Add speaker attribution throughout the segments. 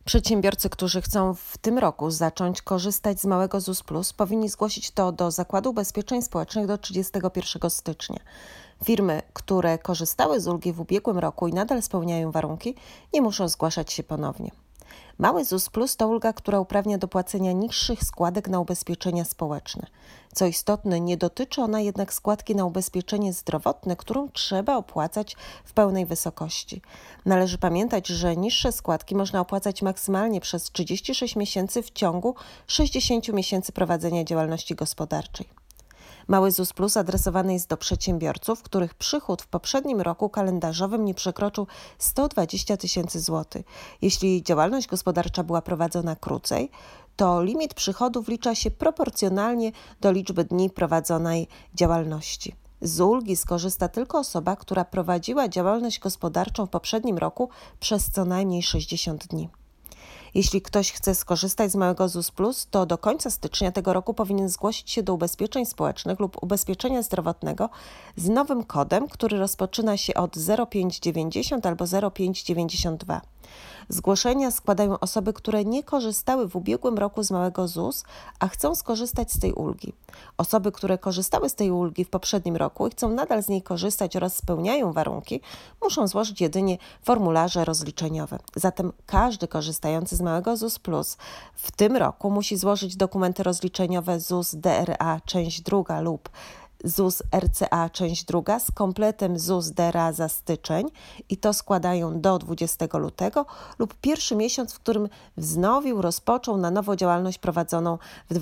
Speaker 1: Przedsiębiorcy, którzy chcą w tym roku zacząć korzystać z małego ZUS Plus, powinni zgłosić to do Zakładu Ubezpieczeń Społecznych do 31 stycznia. Firmy, które korzystały z ulgi w ubiegłym roku i nadal spełniają warunki, nie muszą zgłaszać się ponownie. Mały ZUS Plus to ulga, która uprawnia do płacenia niższych składek na ubezpieczenia społeczne. Co istotne, nie dotyczy ona jednak składki na ubezpieczenie zdrowotne, którą trzeba opłacać w pełnej wysokości. Należy pamiętać, że niższe składki można opłacać maksymalnie przez 36 miesięcy w ciągu 60 miesięcy prowadzenia działalności gospodarczej. Mały ZUS Plus adresowany jest do przedsiębiorców, których przychód w poprzednim roku kalendarzowym nie przekroczył 120 tysięcy złotych. Jeśli działalność gospodarcza była prowadzona krócej, to limit przychodu wlicza się proporcjonalnie do liczby dni prowadzonej działalności. Z ulgi skorzysta tylko osoba, która prowadziła działalność gospodarczą w poprzednim roku przez co najmniej 60 dni. Jeśli ktoś chce skorzystać z małego ZUS Plus, to do końca stycznia tego roku powinien zgłosić się do ubezpieczeń społecznych lub ubezpieczenia zdrowotnego z nowym kodem, który rozpoczyna się od 0590 albo 0592. Zgłoszenia składają osoby, które nie korzystały w ubiegłym roku z małego ZUS, a chcą skorzystać z tej ulgi. Osoby, które korzystały z tej ulgi w poprzednim roku i chcą nadal z niej korzystać oraz spełniają warunki, muszą złożyć jedynie formularze rozliczeniowe. Zatem każdy korzystający z małego ZUS Plus w tym roku musi złożyć dokumenty rozliczeniowe ZUS DRA część druga lub ZUS RCA część druga z kompletem ZUS DRA za styczeń i to składają do 20 lutego lub pierwszy miesiąc, w którym rozpoczął na nowo działalność prowadzoną w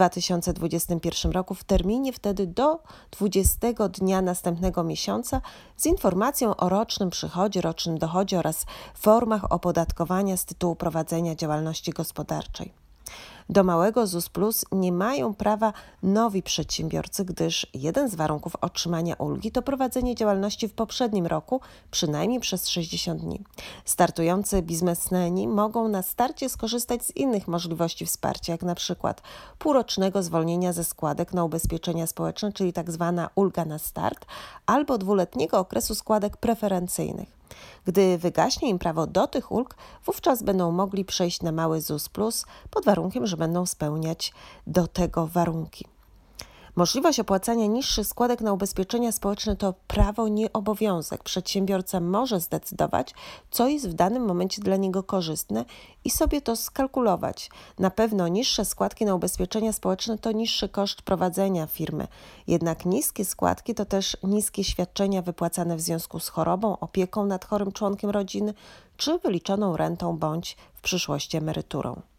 Speaker 1: 2021 roku w terminie wtedy do 20 dnia następnego miesiąca z informacją o rocznym przychodzie, rocznym dochodzie oraz formach opodatkowania z tytułu prowadzenia działalności gospodarczej. Do małego ZUS Plus nie mają prawa nowi przedsiębiorcy, gdyż jeden z warunków otrzymania ulgi to prowadzenie działalności w poprzednim roku przynajmniej przez 60 dni. Startujący biznesmeni mogą na starcie skorzystać z innych możliwości wsparcia, jak na przykład półrocznego zwolnienia ze składek na ubezpieczenia społeczne, czyli tzw. ulga na start, albo dwuletniego okresu składek preferencyjnych. Gdy wygaśnie im prawo do tych ulg, wówczas będą mogli przejść na mały ZUS Plus pod warunkiem, że będą spełniać do tego warunki. Możliwość opłacania niższych składek na ubezpieczenia społeczne to prawo, nie obowiązek. Przedsiębiorca może zdecydować, co jest w danym momencie dla niego korzystne i sobie to skalkulować. Na pewno niższe składki na ubezpieczenia społeczne to niższy koszt prowadzenia firmy. Jednak niskie składki to też niskie świadczenia wypłacane w związku z chorobą, opieką nad chorym członkiem rodziny czy wyliczoną rentą bądź w przyszłości emeryturą.